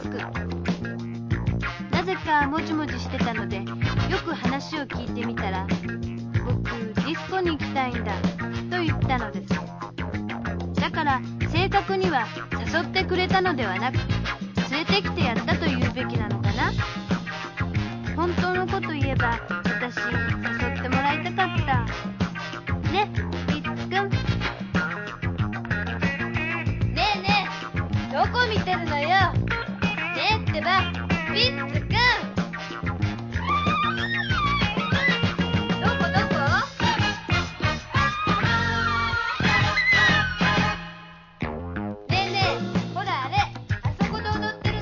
く。なぜかもじもじしてたので、よく話を聞いてみたら、僕ディスコに行きたいんだと言ったのです。だから正確には誘ってくれたのではなく、